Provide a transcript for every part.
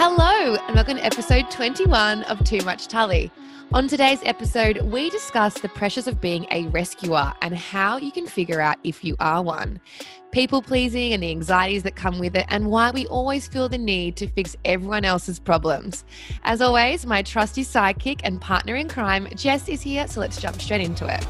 Hello, and welcome to episode 21 of Too Much Tully. On today's episode, we discuss the pressures of being a rescuer and how you can figure out if you are one, people pleasing and the anxieties that come with it, and why we always feel the need to fix everyone else's problems. As always, my trusty sidekick and partner in crime, Jess, is here, so let's jump straight into it.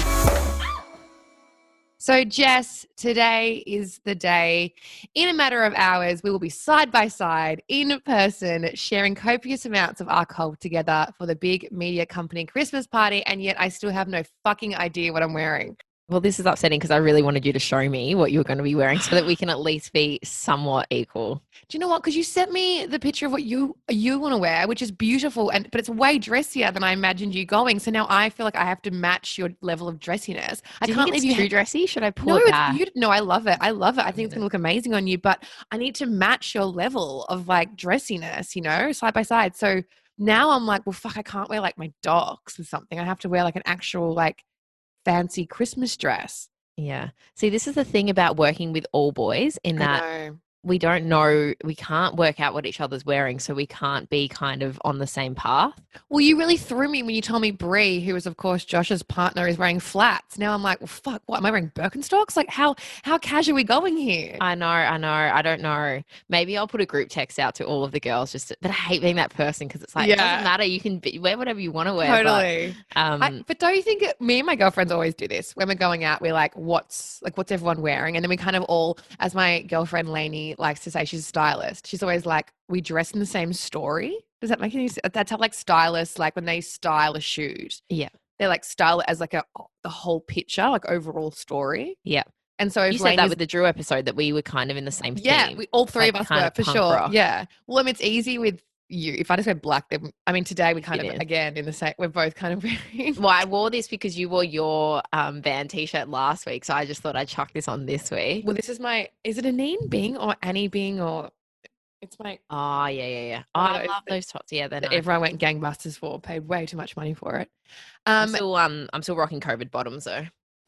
So, Jess, today is the day. In a matter of hours, we will be side by side, in person, sharing copious amounts of alcohol together for the big media company Christmas party, and yet I still have no fucking idea what I'm wearing. Well, this is upsetting because I really wanted you to show me what you were going to be wearing so that we can at least be somewhat equal. Do you know what? Because you sent me the picture of what you want to wear, which is beautiful, but it's way dressier than I imagined you going. So now I feel like I have to match your level of dressiness. I can't believe it's too dressy. Should I pull no, it back? No, I love it. I love it. I think it's going to look amazing on you, but I need to match your level of like dressiness, you know, side by side. So now I'm like, well, fuck, I can't wear like my docs or something. I have to wear like an actual like fancy Christmas dress. Yeah. See, this is the thing about working with all boys in that we don't know, we can't work out what each other's wearing, so we can't be kind of on the same path. Well, you really threw me when you told me Brie, who is of course Josh's partner, is wearing flats. Now I'm like, well, fuck, what am I wearing, Birkenstocks? Like how casual are we going here? I know. I don't know. Maybe I'll put a group text out to all of the girls but I hate being that person because it's like, It doesn't matter. You can wear whatever you want to wear. Totally. But don't you think me and my girlfriends always do this? When we're going out, we're like, what's everyone wearing? And then we kind of all, as my girlfriend Lainey likes to say, she's a stylist. She's always like, we dress in the same story. Does that make any sense? That's how like stylists, like when they style a shoot. Yeah. They like style it as like the whole picture, like overall story. Yeah. And so you said that with the Drew episode that we were kind of in the same theme. Yeah, all three of us were for sure. Rock. Yeah. Well, I mean, it's easy with you. If I just wear black, then I mean, today we kind of again in the same. We're both kind of wearing. Well, I wore this because you wore your van t-shirt last week, so I just thought I'd chuck this on this week. Well, this is my. Is it Anine Bing or Annie Bing or? It's my. Oh yeah. Oh, I love those tops. Yeah, that everyone went gangbusters for. Paid way too much money for it. I'm still rocking COVID bottoms though.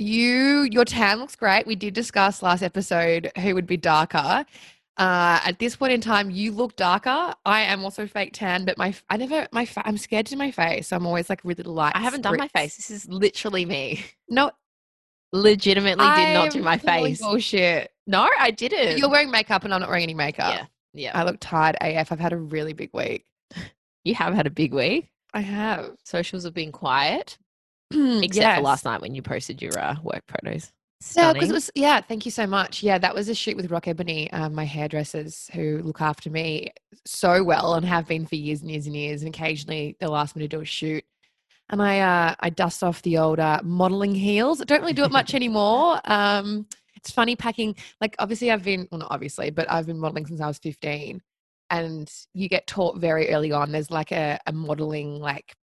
Your tan looks great. We did discuss last episode who would be darker. At this point in time, you look darker. I am also fake tan, but I'm scared to do my face. So I'm always like really light. I haven't done my face. This is literally me. No, legitimately did not do my face. Bullshit. No, I didn't. You're wearing makeup and I'm not wearing any makeup. Yeah. I look tired AF. I've had a really big week. You have had a big week? I have. Socials have been quiet. Except for last night when you posted your work photos. Stunning. Thank you so much. Yeah, that was a shoot with Rock Ebony, my hairdressers who look after me so well and have been for years and years and years. And occasionally they'll ask me to do a shoot. And I dust off the old modeling heels. I don't really do it much anymore. It's funny packing, like obviously I've been modeling since I was 15. And you get taught very early on, there's like a modeling like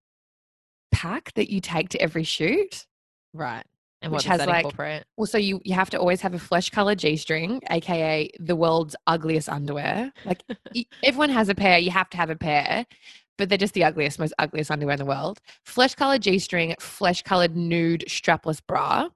pack that you take to every shoot. Right. And what does that incorporate? Well, so you have to always have a flesh colored G-string, aka the world's ugliest underwear. Like everyone has a pair, you have to have a pair, but they're just the most ugliest underwear in the world. Flesh colored G-string, flesh colored nude strapless bra,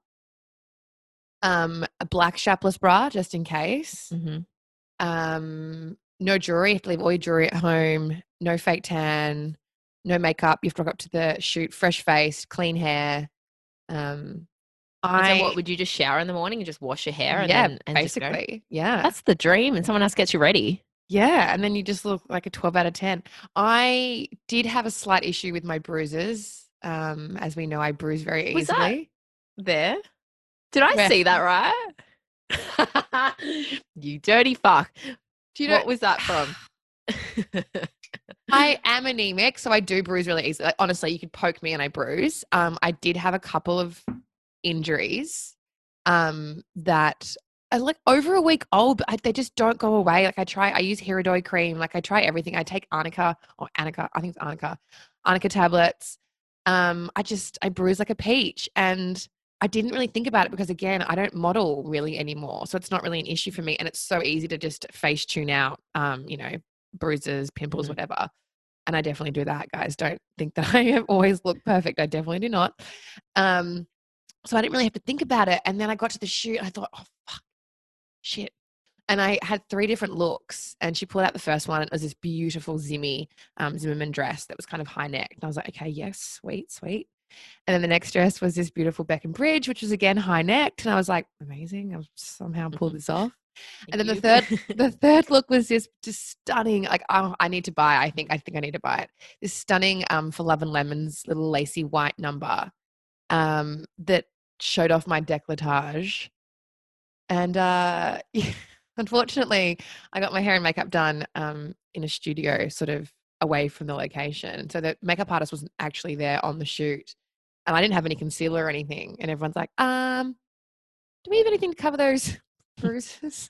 a black strapless bra just in case. Mm-hmm. No jewelry, you have to leave all your jewelry at home. No fake tan. No makeup. You have to rock up to the shoot, fresh face, clean hair. So what would you just shower in the morning and just wash your hair? And basically. Yeah. That's the dream. And someone else gets you ready. Yeah. And then you just look like a 12 out of 10. I did have a slight issue with my bruises. As we know, I bruise very easily. Was that there? Did I see that right? You dirty fuck. Do you know what was that from? I am anemic, so I do bruise really easily. Like, honestly, you could poke me and I bruise. I did have a couple of injuries that are like over a week old, but they just don't go away. Like I use Hiradoy cream. Like I try everything. I take Annika, I think it's Annika tablets. I bruise like a peach, and I didn't really think about it because again, I don't model really anymore. So it's not really an issue for me. And it's so easy to just face tune out, bruises, pimples, whatever. And I definitely do that, guys. Don't think that I have always looked perfect. I definitely do not. So I didn't really have to think about it. And then I got to the shoot and I thought, oh, fuck, shit. And I had 3 different looks, and she pulled out the first one. It was this beautiful Zimmerman dress that was kind of high necked. And I was like, okay, yes, sweet, sweet. And then the next dress was this beautiful Beck and Bridge, which was again high necked. And I was like, amazing. I've somehow pulled this off. And then the third look was just stunning. Like, oh, I need to buy. I think I need to buy it. This stunning For Love and Lemons little lacy white number that showed off my décolletage. And unfortunately, I got my hair and makeup done in a studio, sort of away from the location. So the makeup artist wasn't actually there on the shoot, and I didn't have any concealer or anything. And everyone's like, "Do we have anything to cover those bruises?"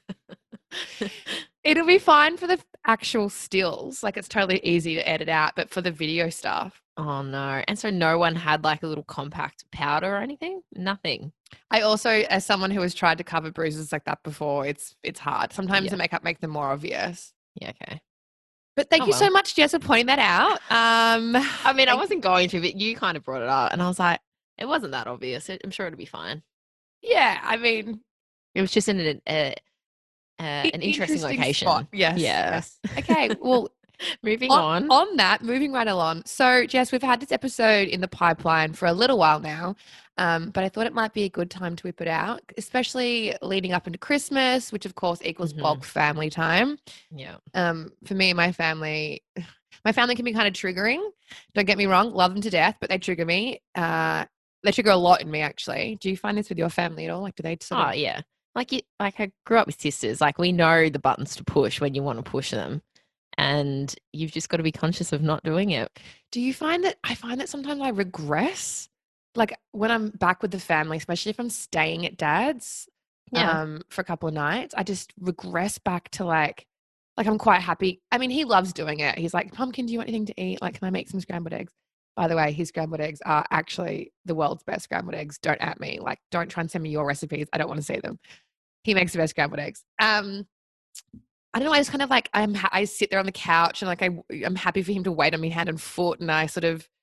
It'll be fine for the actual stills. Like, it's totally easy to edit out, but for the video stuff. Oh no. And so no one had like a little compact powder or anything? Nothing. I also, as someone who has tried to cover bruises like that before, it's hard. Sometimes the makeup makes them more obvious. Yeah, okay. But thank you so much, Jess, for pointing that out. I mean, I wasn't going to, but you kind of brought it up, and I was like, it wasn't that obvious. I'm sure it'll be fine. Yeah, I mean, it was just in an interesting location. Spot. Yes. Okay, well, moving on. Moving right along. So, Jess, we've had this episode in the pipeline for a little while now, but I thought it might be a good time to whip it out, especially leading up into Christmas, which of course equals bulk family time. Yeah. For me and my family can be kind of triggering. Don't get me wrong, love them to death, but they trigger me. They trigger a lot in me, actually. Do you find this with your family at all? Like, do they sort of... Oh, yeah. Like I grew up with sisters. Like, we know the buttons to push when you want to push them. And you've just got to be conscious of not doing it. Do you find that I find that sometimes I regress? Like, when I'm back with the family, especially if I'm staying at dad's for a couple of nights, I just regress back to like I'm quite happy. I mean, he loves doing it. He's like, "Pumpkin, do you want anything to eat? Like, can I make some scrambled eggs?" By the way, his scrambled eggs are actually the world's best scrambled eggs. Don't at me. Like, don't try and send me your recipes. I don't want to see them. He makes the best scrambled eggs. I don't know. I just kind of like, I sit there on the couch and like, I'm happy for him to wait on me hand and foot. And I sort of,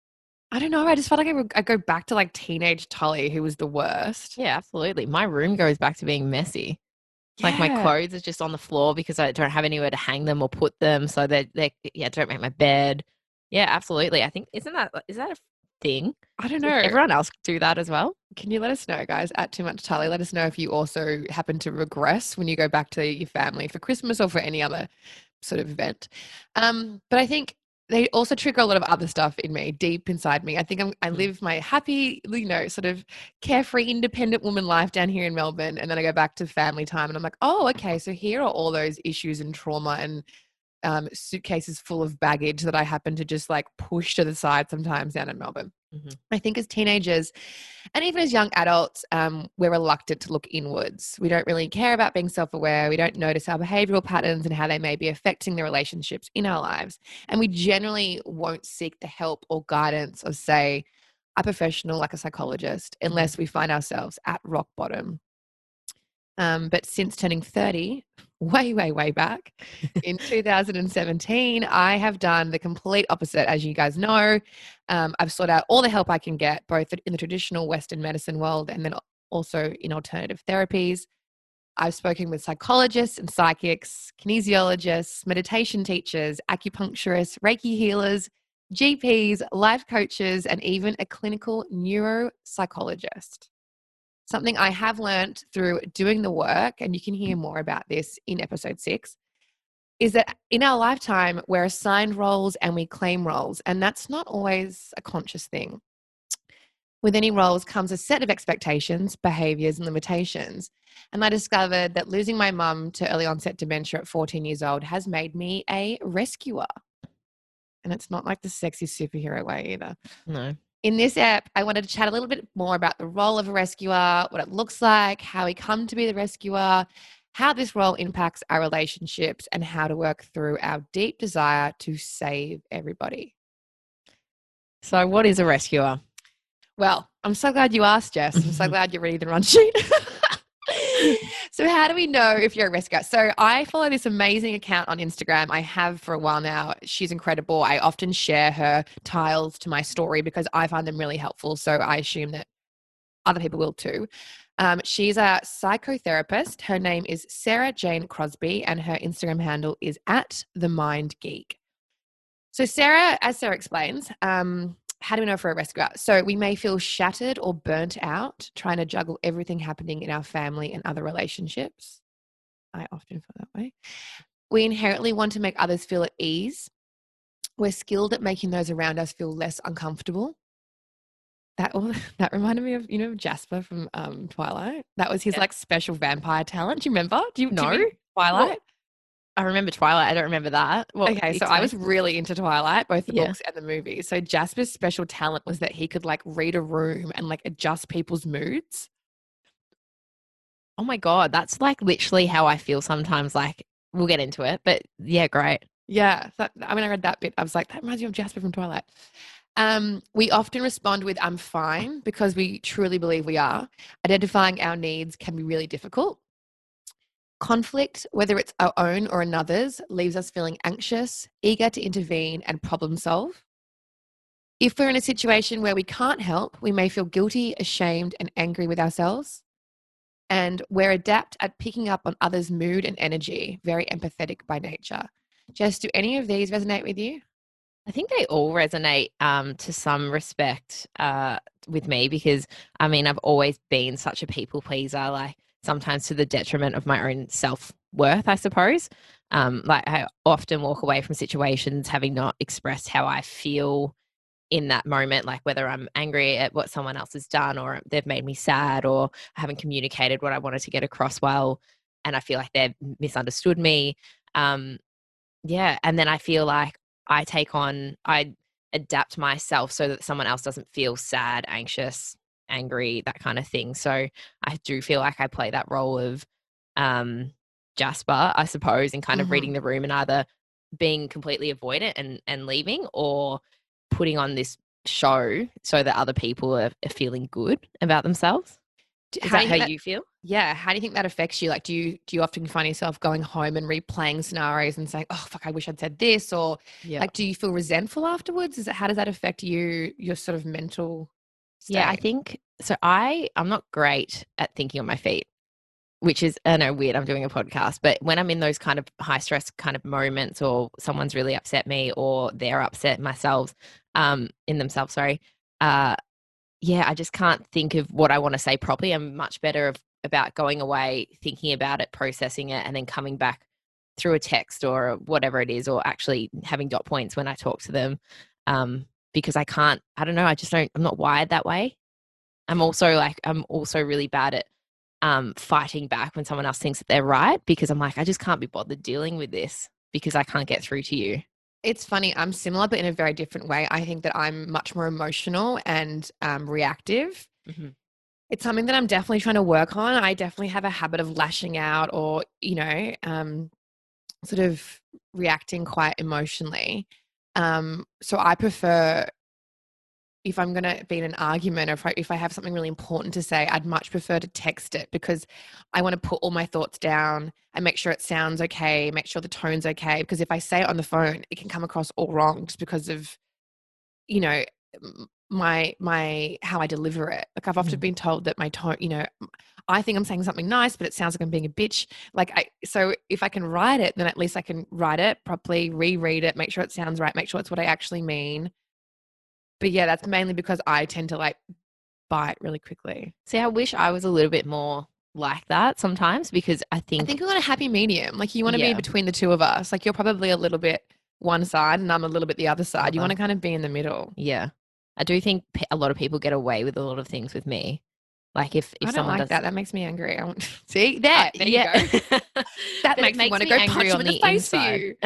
I don't know. I just felt like I go back to like teenage Tully, who was the worst. Yeah, absolutely. My room goes back to being messy. Yeah. Like, my clothes are just on the floor because I don't have anywhere to hang them or put them. So they don't make my bed. Yeah, absolutely. I think, is that a thing? I don't know. Does everyone else do that as well? Can you let us know, guys, at Too Much Tully? Let us know if you also happen to regress when you go back to your family for Christmas or for any other sort of event. But I think they also trigger a lot of other stuff in me, deep inside me. I think I live my happy, sort of carefree, independent woman life down here in Melbourne. And then I go back to family time and I'm like, oh, okay, so here are all those issues and trauma and suitcases full of baggage that I happen to just like push to the side sometimes down in Melbourne. Mm-hmm. I think as teenagers and even as young adults, we're reluctant to look inwards. We don't really care about being self-aware. We don't notice our behavioral patterns and how they may be affecting the relationships in our lives. And we generally won't seek the help or guidance of, say, a professional like a psychologist unless we find ourselves at rock bottom. But since turning 30, way back in 2017, I have done the complete opposite, as you guys know. I've sought out all the help I can get, both in the traditional Western medicine world and then also in alternative therapies. I've spoken with psychologists and psychics, kinesiologists, meditation teachers, acupuncturists, Reiki healers, GPs, life coaches, and even a clinical neuropsychologist. Something I have learned through doing the work, and you can hear more about this in episode 6, is that in our lifetime, we're assigned roles and we claim roles, and that's not always a conscious thing. With any roles comes a set of expectations, behaviors, and limitations. And I discovered that losing my mum to early onset dementia at 14 years old has made me a rescuer. And it's not like the sexy superhero way either. No. In this app, I wanted to chat a little bit more about the role of a rescuer, what it looks like, how we come to be the rescuer, how this role impacts our relationships, and how to work through our deep desire to save everybody. So what is a rescuer? Well, I'm so glad you asked, Jess. I'm so glad you're reading the run sheet. So how do we know if you're a rescuer? So I follow this amazing account on Instagram. I have for a while now. She's incredible. I often share her tiles to my story because I find them really helpful. So I assume that other people will too. She's a psychotherapist. Her name is Sarah Jane Crosby, and her Instagram handle is at the Mind Geek. So Sarah, as Sarah explains, how do we know if we're a rescuer? So we may feel shattered or burnt out trying to juggle everything happening in our family and other relationships. I often feel that way. We inherently want to make others feel at ease. We're skilled at making those around us feel less uncomfortable. That reminded me of, Jasper from Twilight. That was his like special vampire talent. Do you remember? Do you No. Twilight? Well, I remember Twilight. I don't remember that. Well, okay, so I was really into Twilight, both the Yeah. books and the movie. So Jasper's special talent was that he could like read a room and like adjust people's moods. Oh my God, that's like literally how I feel sometimes. Like, we'll get into it, but yeah, great. Yeah. When I read that bit, I was like, that reminds me of Jasper from Twilight. We often respond with I'm fine because we truly believe we are. Identifying our needs can be really difficult. Conflict, whether it's our own or another's, leaves us feeling anxious, eager to intervene and problem solve. If we're in a situation where we can't help, we may feel guilty, ashamed, and angry with ourselves. And we're adept at picking up on others' mood and energy, very empathetic by nature. Jess, do any of these resonate with you? I think they all resonate to some respect with me because, I mean, I've always been such a people pleaser, like sometimes to the detriment of my own self-worth, I suppose. Like I often walk away from situations having not expressed how I feel in that moment, like whether I'm angry at what someone else has done or they've made me sad or I haven't communicated what I wanted to get across well, and I feel like they've misunderstood me. Yeah, and then I feel like I adapt myself so that someone else doesn't feel sad, anxious, angry, that kind of thing. So I do feel like I play that role of Jasper, I suppose, in kind of reading the room and either being completely avoidant and leaving, or putting on this show so that other people are feeling good about themselves. Is that how you feel? Yeah. How do you think that affects you? Like, do you often find yourself going home and replaying scenarios and saying, oh, fuck, I wish I'd said this? Or like, do you feel resentful afterwards? How does that affect you, your sort of mental state? Yeah, I think so. I'm not great at thinking on my feet, which is, I know, weird. I'm doing a podcast, but when I'm in those kind of high stress kind of moments, or someone's really upset me, or they're upset in themselves, sorry. Yeah, I just can't think of what I want to say properly. I'm much better about going away, thinking about it, processing it, and then coming back through a text or whatever it is, or actually having dot points when I talk to them. Because I don't know, I'm not wired that way. I'm also really bad at fighting back when someone else thinks that they're right, because I'm like, I just can't be bothered dealing with this because I can't get through to you. It's funny. I'm similar, but in a very different way. I think that I'm much more emotional and reactive. Mm-hmm. It's something that I'm definitely trying to work on. I definitely have a habit of lashing out or, sort of reacting quite emotionally. So I prefer, if I'm going to be in an argument, or if I have something really important to say, I'd much prefer to text it, because I want to put all my thoughts down and make sure it sounds okay, make sure the tone's okay. Because if I say it on the phone, it can come across all wrong just because of, my how I deliver it. Like, I've often been told that my tone, I think I'm saying something nice, but it sounds like I'm being a bitch. So if I can write it, then at least I can write it properly, reread it, make sure it sounds right, make sure it's what I actually mean. But yeah, that's mainly because I tend to like bite really quickly. See, I wish I was a little bit more like that sometimes, because I think we're on a happy medium. Like, you want to be between the two of us. Like, you're probably a little bit one side and I'm a little bit the other side. You want to kind of be in the middle. Yeah. I do think a lot of people get away with a lot of things with me. Like, if I don't someone like that makes me angry. See, there you go. That makes me want to go punch him in the face for you.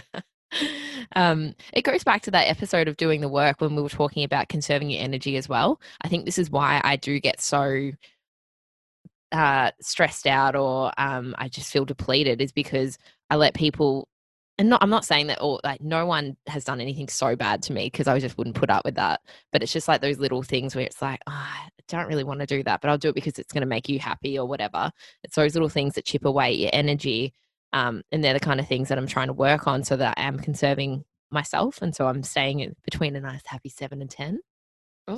It goes back to that episode of Doing the Work when we were talking about conserving your energy as well. I think this is why I do get so stressed out, or I just feel depleted, is because I let people, and I'm not saying that no one has done anything so bad to me, because I just wouldn't put up with that. But it's just like those little things where it's like, I don't really want to do that, but I'll do it because it's going to make you happy or whatever. It's those little things that chip away at your energy. And they're the kind of things that I'm trying to work on so that I am conserving myself. And so I'm staying between a nice happy 7 and 10. Oh,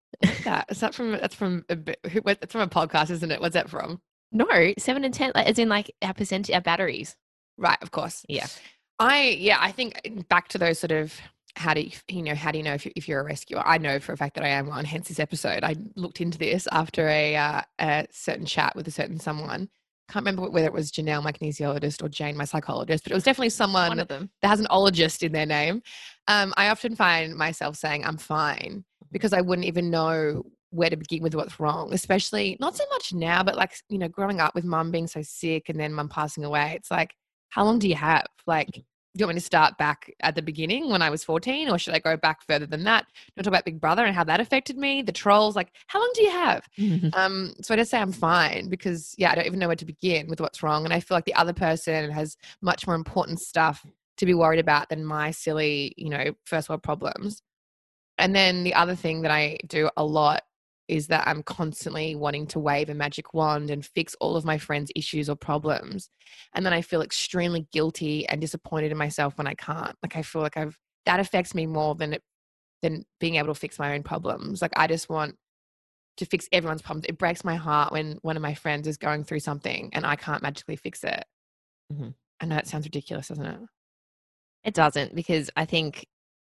What's that? Is that from? That's from a bit. It's from a podcast, isn't it? What's that from? No, 7 and 10, as in like our percent, our batteries. Right, of course. Yeah. I think back to those sort of how do how do you know if you're a rescuer? I know for a fact that I am one. Hence this episode. I looked into this after a certain chat with a certain someone. Can't remember whether it was Janelle, my kinesiologist, or Jane, my psychologist, but it was definitely someone One of them. that has an ologist in their name. I often find myself saying I'm fine because I wouldn't even know where to begin with what's wrong, especially not so much now, but like, growing up with mum being so sick and then mum passing away, it's like, how long do you have? Like, do you want me to start back at the beginning when I was 14, or should I go back further than that? Do you want to talk about Big Brother and how that affected me? The trolls, like, how long do you have? So I just say I'm fine because, I don't even know where to begin with what's wrong. And I feel like the other person has much more important stuff to be worried about than my silly, first world problems. And then the other thing that I do a lot is that I'm constantly wanting to wave a magic wand and fix all of my friends' issues or problems. And then I feel extremely guilty and disappointed in myself when I can't. Like, I feel like that affects me more than being able to fix my own problems. Like, I just want to fix everyone's problems. It breaks my heart when one of my friends is going through something and I can't magically fix it. Mhm. I know that sounds ridiculous, doesn't it? It doesn't, because I think,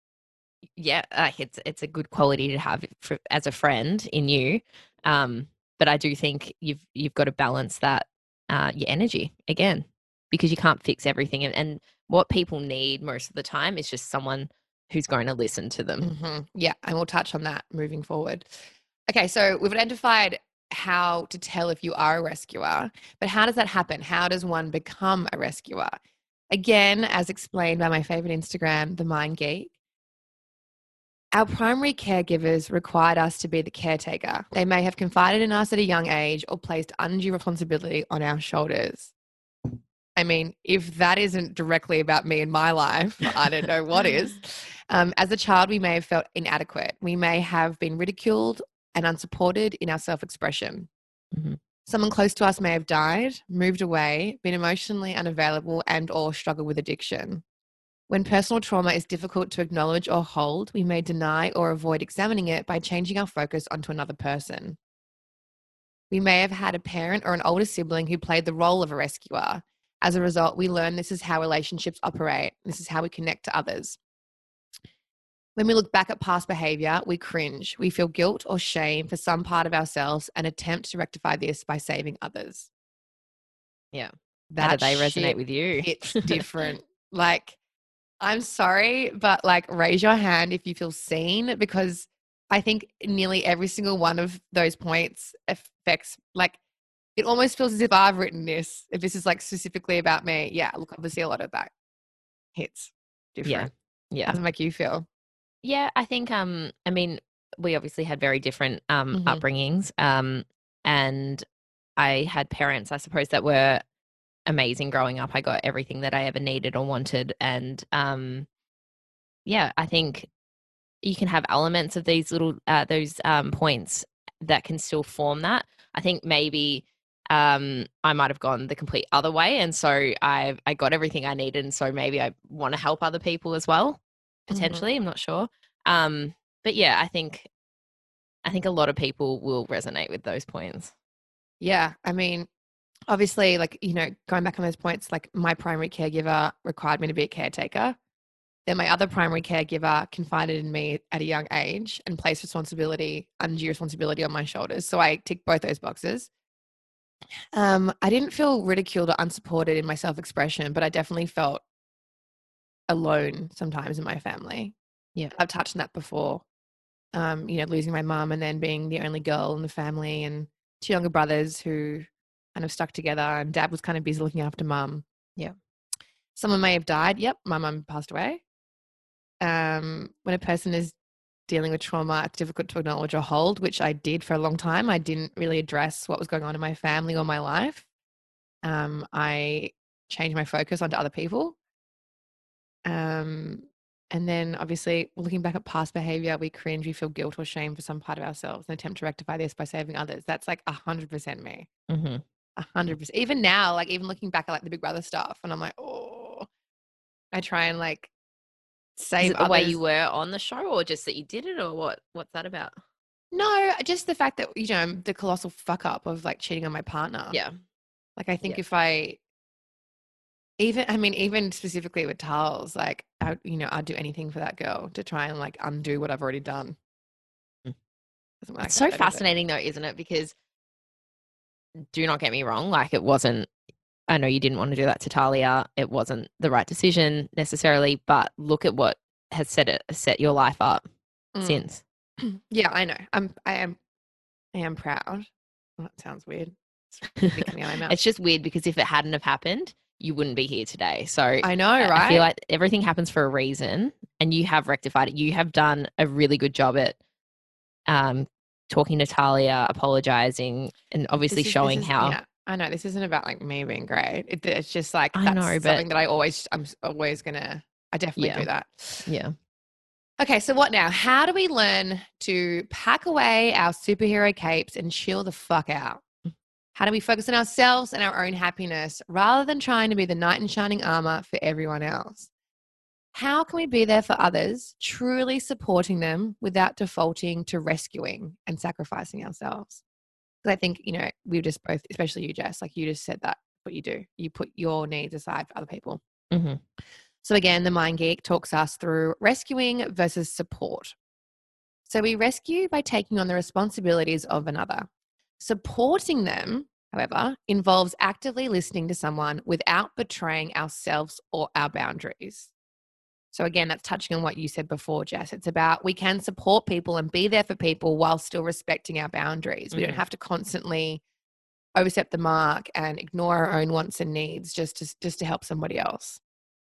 like it's a good quality to have as a friend in you. But I do think you've got to balance that, your energy again, because you can't fix everything. And what people need most of the time is just someone who's going to listen to them. Mm-hmm. Yeah, and we'll touch on that moving forward. Okay, so we've identified how to tell if you are a rescuer, but how does that happen? How does one become a rescuer? Again, as explained by my favorite Instagram, The Mind Geek, our primary caregivers required us to be the caretaker. They may have confided in us at a young age or placed undue responsibility on our shoulders. I mean, if that isn't directly about me and my life, I don't know what is. As a child, we may have felt inadequate. We may have been ridiculed and unsupported in our self-expression. Mm-hmm. Someone close to us may have died, moved away, been emotionally unavailable, and or struggle with addiction. When personal trauma is difficult to acknowledge or hold, we may deny or avoid examining it by changing our focus onto another person. We may have had a parent or an older sibling who played the role of a rescuer. As a result, we learn this is how relationships operate. This is how we connect to others. When we look back at past behavior, we cringe. We feel guilt or shame for some part of ourselves and attempt to rectify this by saving others. Yeah. How do That they resonate shit with you? hits different. Like, I'm sorry, but like, raise your hand if you feel seen, because I think nearly every single one of those points affects, like, it almost feels as if I've written this. If this is like specifically about me, yeah, look, obviously a lot of that hits different. Yeah. How does it make you feel? Yeah, I think, I mean, we obviously had very different Mhm. upbringings. And I had parents, I suppose, that were amazing growing up. I got everything that I ever needed or wanted. And yeah, I think you can have elements of these little those points that can still form that. I think maybe I might have gone the complete other way, and so I got everything I needed, and so maybe I want to help other people as well, potentially. I'm not sure. But yeah, I think a lot of people will resonate with those points. Yeah, I mean, obviously, like, going back on those points, like, my primary caregiver required me to be a caretaker. Then my other primary caregiver confided in me at a young age and placed undue responsibility on my shoulders. So I ticked both those boxes. I didn't feel ridiculed or unsupported in my self-expression, but I definitely felt alone sometimes in my family. Yeah. I've touched on that before. Losing my mum and then being the only girl in the family and two younger brothers who kind of stuck together, and dad was kind of busy looking after mum. Yeah. Someone may have died. Yep, my mum passed away. When a person is dealing with trauma, it's difficult to acknowledge or hold, which I did for a long time. I didn't really address what was going on in my family or my life. I changed my focus onto other people. And then obviously looking back at past behavior, we cringe, we feel guilt or shame for some part of ourselves and attempt to rectify this by saving others. That's like 100% me. 100%. Even now, like, even looking back at like the Big Brother stuff, and I'm like, oh, I try and like Is save it the way you others. were on the show, or just that you did it, or what's that about? No, just the fact that, the colossal fuck up of like cheating on my partner. Yeah. Like, I think Yeah. if even specifically with Charles, like, I'd do anything for that girl to try and like undo what I've already done. Mm. Something like It's so that. I don't know. fascinating though, isn't it? Because do not get me wrong, like it wasn't, I know you didn't want to do that to Talia. It wasn't the right decision necessarily, but look at what has set your life up Mm. since. Yeah, I know. I am proud. Well, that sounds weird. It's be coming out of my mouth. It's just weird because if it hadn't have happened, you wouldn't be here today. So I know, I feel right? like everything happens for a reason, and you have rectified it. You have done a really good job at talking to Talia, apologizing, and obviously showing how. Yeah. I know this isn't about like me being great. It's just like I that's know, but something that I'm always gonna. I definitely yeah, do that. yeah. Okay, so what now? How do we learn to pack away our superhero capes and chill the fuck out? How do we focus on ourselves and our own happiness rather than trying to be the knight in shining armor for everyone else? How can we be there for others, truly supporting them without defaulting to rescuing and sacrificing ourselves? Because I think, we just both, especially you, Jess, like you just said that what you do. You put your needs aside for other people. Mm-hmm. So again, the Mind Geek talks us through rescuing versus support. So we rescue by taking on the responsibilities of another. Supporting them, however, involves actively listening to someone without betraying ourselves or our boundaries. So again, that's touching on what you said before, Jess. It's about we can support people and be there for people while still respecting our boundaries. We don't have to constantly overstep the mark and ignore our own wants and needs just to help somebody else.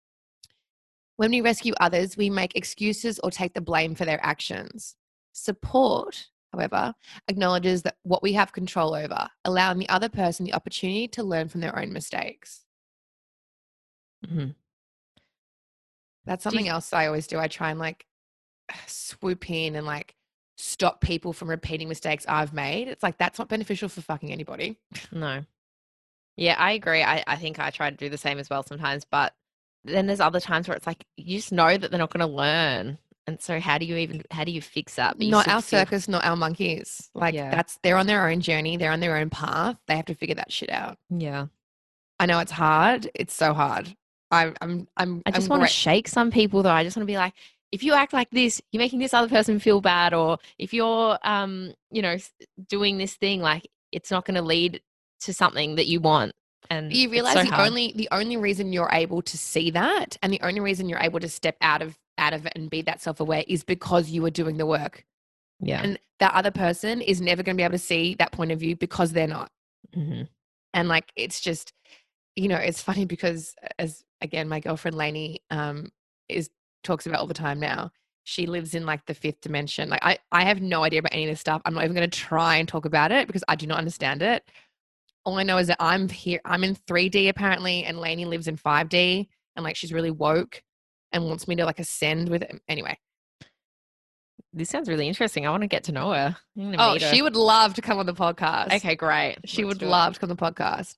When we rescue others, we make excuses or take the blame for their actions. Support, however, acknowledges that what we have control over, allowing the other person the opportunity to learn from their own mistakes. Mm-hmm. That's something else I always do. I try and like swoop in and like stop people from repeating mistakes I've made. It's like that's not beneficial for fucking anybody. No. Yeah, I agree. I think I try to do the same as well sometimes, but then there's other times where it's like you just know that they're not going to learn. And so how do you fix that? But Not our circus, not our monkeys. Like Yeah. they're on their own journey, they're on their own path. They have to figure that shit out. Yeah. I know it's hard. It's so hard. I just want to shake some people though. I just want to be like, if you act like this, you're making this other person feel bad, or if you're doing this thing, like it's not going to lead to something that you want. And you realize so the only reason you're able to see that and the only reason you're able to step out of it and be that self-aware is because you are doing the work. Yeah. And that other person is never going to be able to see that point of view because they're not. Mm-hmm. And like it's just, it's funny because as again my girlfriend Lainey talks about all the time now. She lives in like the fifth dimension. Like I have no idea about any of this stuff. I'm not even going to try and talk about it because I do not understand it. All I know is that I'm here. I'm in 3D apparently, and Lainey lives in 5D, and like she's really woke and wants me to like ascend with it. Anyway, this sounds really interesting. I want to get to know her. She would love to come on the podcast. Okay, great. She would love to come on the podcast.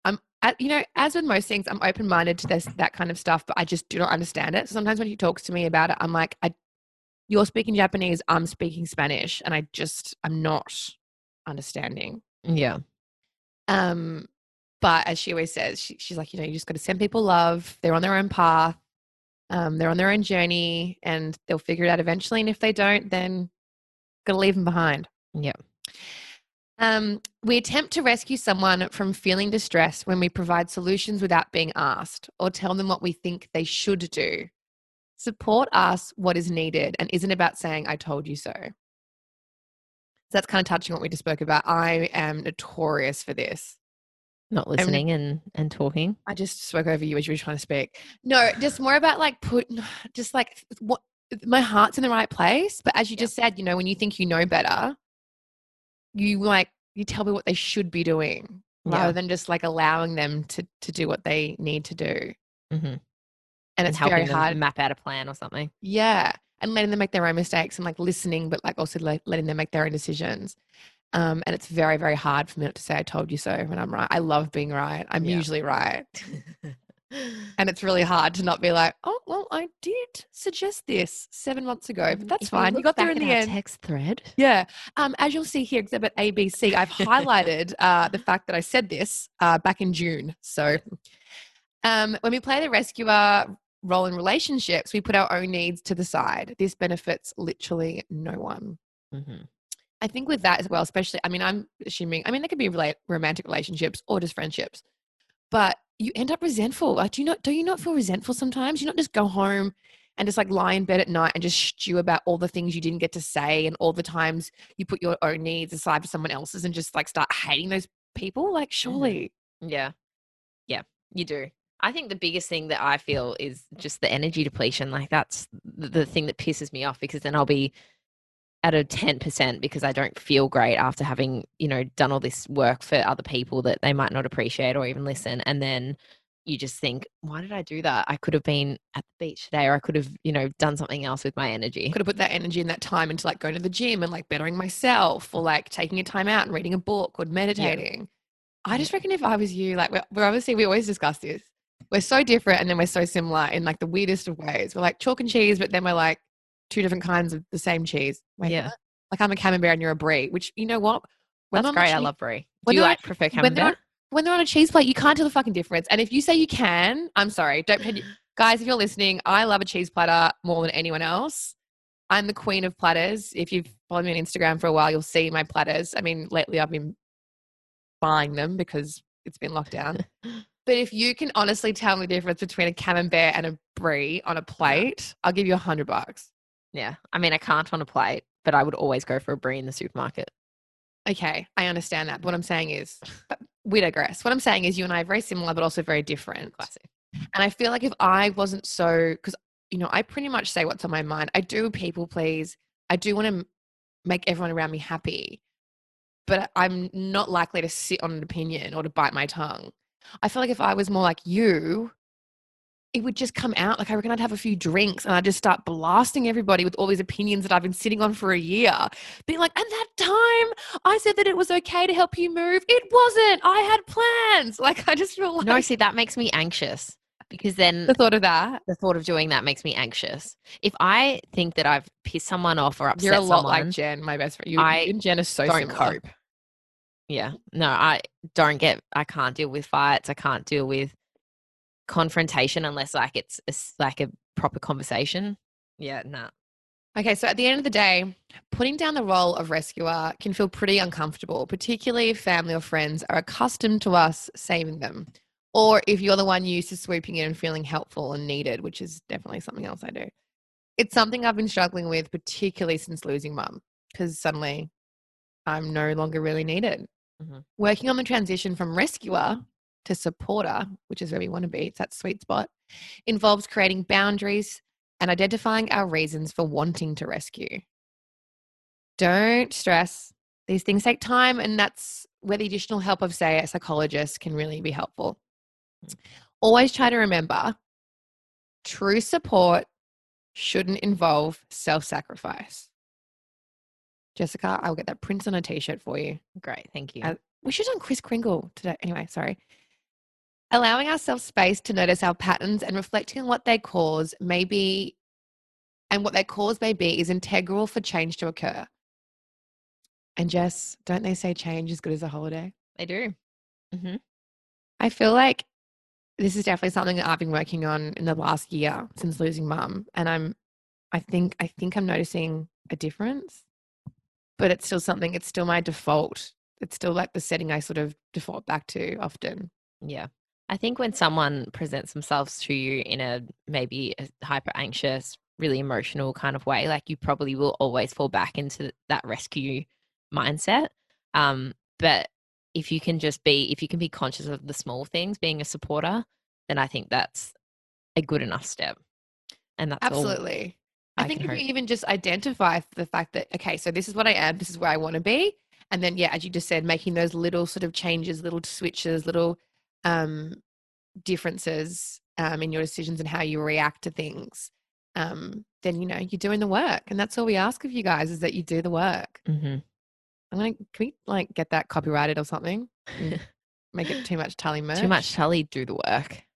As with most things, I'm open-minded to that kind of stuff, but I just do not understand it. So sometimes when she talks to me about it, I'm like, you're speaking Japanese, I'm speaking Spanish, and I'm not understanding. Yeah. But as she always says, she's like, you just got to send people love. They're on their own path. They're on their own journey, and they'll figure it out eventually. And if they don't, then got to leave them behind. Yeah. We attempt to rescue someone from feeling distress when we provide solutions without being asked or tell them what we think they should do. Support us what is needed and isn't about saying, I told you so. So that's kind of touching on what we just spoke about. I am notorious for this. Not listening and talking. I just spoke over you as you were trying to speak. No, just more about like what my heart's in the right place. But as you just said, when you think you know better, you tell me what they should be doing rather than just like allowing them to do what they need to do. Mm-hmm. And it's very hard. Map out a plan or something. Yeah. And letting them make their own mistakes and like listening, but like also letting them make their own decisions. And it's very, very hard for me not to say I told you so when I'm right. I love being right. I'm usually right. And it's really hard to not be like, oh, well, I did suggest this 7 months ago, but that's If fine. You look got there back in at the our end. text thread. Yeah. As you'll see here, exhibit ABC, I've highlighted the fact that I said this back in June. So when we play the rescuer role in relationships, we put our own needs to the side. This benefits literally no one. Mm-hmm. I think with that as well, especially, I'm assuming, there could be romantic relationships or just friendships, but you end up resentful. Like, do you not feel resentful sometimes? You not just go home and just like lie in bed at night and just stew about all the things you didn't get to say and all the times you put your own needs aside for someone else's and just like start hating those people? Like, surely. Yeah. Yeah, you do. I think the biggest thing that I feel is just the energy depletion. Like that's the thing that pisses me off, because then I'll be at a 10% because I don't feel great after having, done all this work for other people that they might not appreciate or even listen. And then you just think, why did I do that? I could have been at the beach today, or I could have, done something else with my energy. Could have put that energy and that time into like going to the gym and like bettering myself, or like taking a time out and reading a book or meditating. Yeah. I just reckon if I was you, like we're obviously, we always discuss this. We're so different and then we're so similar in like the weirdest of ways. We're like chalk and cheese, but then we're like two different kinds of the same cheese. Wait, yeah. What? Like I'm a camembert and you're a brie, which you know what? That's great. I love brie. Do you like prefer camembert? When they're on a cheese plate, you can't tell the fucking difference. And if you say you can, I'm sorry. Don't guys, if you're listening, I love a cheese platter more than anyone else. I'm the queen of platters. If you've followed me on Instagram for a while, you'll see my platters. Lately I've been buying them because it's been locked down. But if you can honestly tell me the difference between a camembert and a brie on a plate, I'll give you $100. Yeah. I can't on a plate, but I would always go for a brie in the supermarket. Okay, I understand that. But what I'm saying is, we digress. What I'm saying is you and I are very similar, but also very different. Classic. And I feel like if I wasn't so, because, I pretty much say what's on my mind. I do people please. I do want to make everyone around me happy, but I'm not likely to sit on an opinion or to bite my tongue. I feel like if I was more like you, it would just come out. Like I reckon I'd have a few drinks and I'd just start blasting everybody with all these opinions that I've been sitting on for a year. Being like, and that time I said that it was okay to help you move. It wasn't. I had plans. Like I just feel like. No, see, that makes me anxious, because then the thought of doing that makes me anxious. If I think that I've pissed someone off or upset You're a lot someone, like Jen, my best friend. You and Jen are so don't similar. cope. Yeah. No, I can't deal with fights. I can't deal with confrontation unless like it's like a proper conversation. Yeah, nah. Okay, so at the end of the day, putting down the role of rescuer can feel pretty uncomfortable, particularly if family or friends are accustomed to us saving them, or if you're the one used to swooping in and feeling helpful and needed, which is definitely something else I do. It's something I've been struggling with, particularly since losing mum, because suddenly I'm no longer really needed. Mm-hmm. Working on the transition from rescuer to supporter, which is where we want to be, it's that sweet spot, involves creating boundaries and identifying our reasons for wanting to rescue. Don't stress. These things take time, and that's where the additional help of, say, a psychologist can really be helpful. Always try to remember, true support shouldn't involve self-sacrifice. Jessica, I will get that printed on a t-shirt for you. Great, thank you. We should have done Kris Kringle today. Anyway, sorry. Allowing ourselves space to notice our patterns and reflecting on what they cause may be is integral for change to occur. And Jess, don't they say change is good as a holiday? They do. Mm-hmm. I feel like this is definitely something that I've been working on in the last year since losing mum. And I think I'm noticing a difference, but it's still my default. It's still like the setting I sort of default back to often. Yeah. I think when someone presents themselves to you in a maybe a hyper anxious, really emotional kind of way, like you probably will always fall back into that rescue mindset. But if you can be conscious of the small things, being a supporter, then I think that's a good enough step. And that's absolutely. I think if you even just identify the fact that, okay, so this is what I am, this is where I want to be. And then, yeah, as you just said, making those little sort of changes, little switches, little differences in your decisions and how you react to things, then, you're doing the work. And that's all we ask of you guys, is that you do the work. Mm-hmm. Can we like get that copyrighted or something? Make it too much Tully merch? Too much Tully, do the work.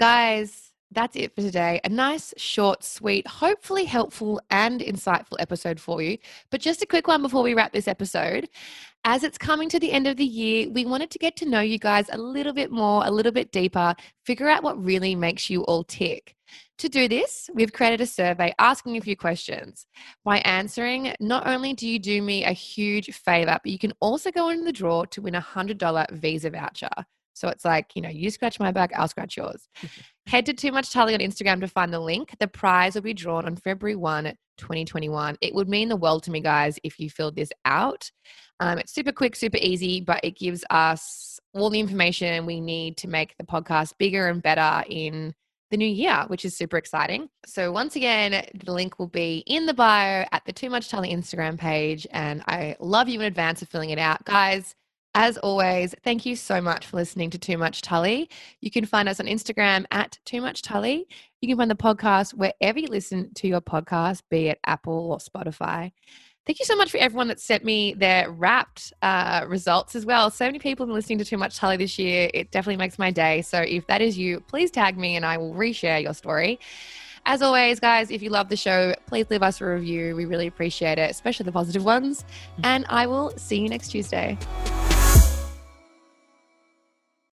Guys, that's it for today. A nice, short, sweet, hopefully helpful and insightful episode for you. But just a quick one before we wrap this episode. As it's coming to the end of the year, we wanted to get to know you guys a little bit more, a little bit deeper, figure out what really makes you all tick. To do this, we've created a survey asking a few questions. By answering, not only do you do me a huge favor, but you can also go in the draw to win a $100 Visa voucher. So it's like, you scratch my back, I'll scratch yours. Head to Too Much Tully on Instagram to find the link. The prize will be drawn on February 1, 2021. It would mean the world to me, guys, if you filled this out. It's super quick, super easy, but it gives us all the information we need to make the podcast bigger and better in the new year, which is super exciting. So once again, the link will be in the bio at the Too Much Tully Instagram page. And I love you in advance of filling it out. Guys, as always, thank you so much for listening to Too Much Tully. You can find us on Instagram at Too Much Tully. You can find the podcast wherever you listen to your podcast, be it Apple or Spotify. Thank you so much for everyone that sent me their Wrapped results as well. So many people have been listening to Too Much Tully this year. It definitely makes my day. So if that is you, please tag me and I will reshare your story. As always, guys, if you love the show, please leave us a review. We really appreciate it, especially the positive ones. And I will see you next Tuesday.